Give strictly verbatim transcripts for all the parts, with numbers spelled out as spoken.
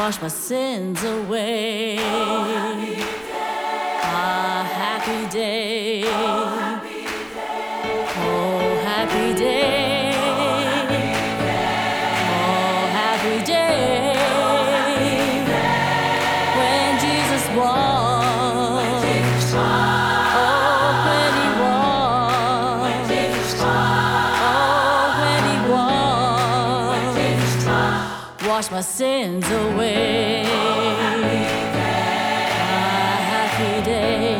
wash my sins away. A happy day. Oh, happy day. Oh, happy day. When Jesus walked. Oh, when he walked. Oh, when he walked. Wash my sins away. A happy day.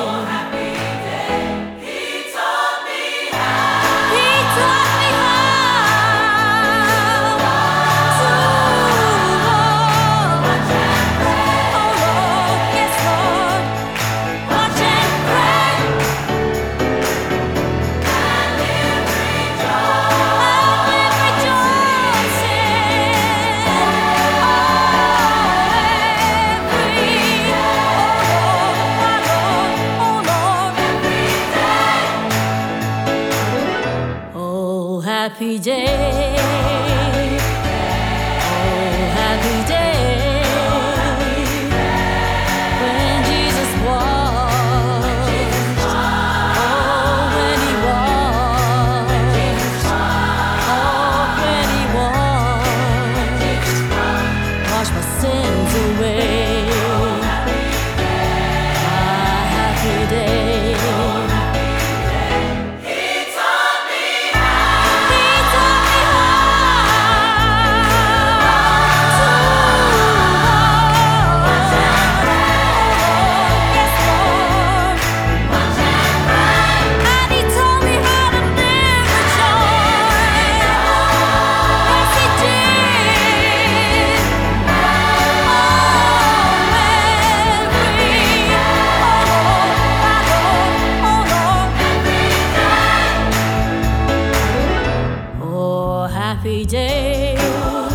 Happy day, oh happy day, when Jesus walked, oh when he walked, oh when he walked, wash my sins away. A happy day. Happy day.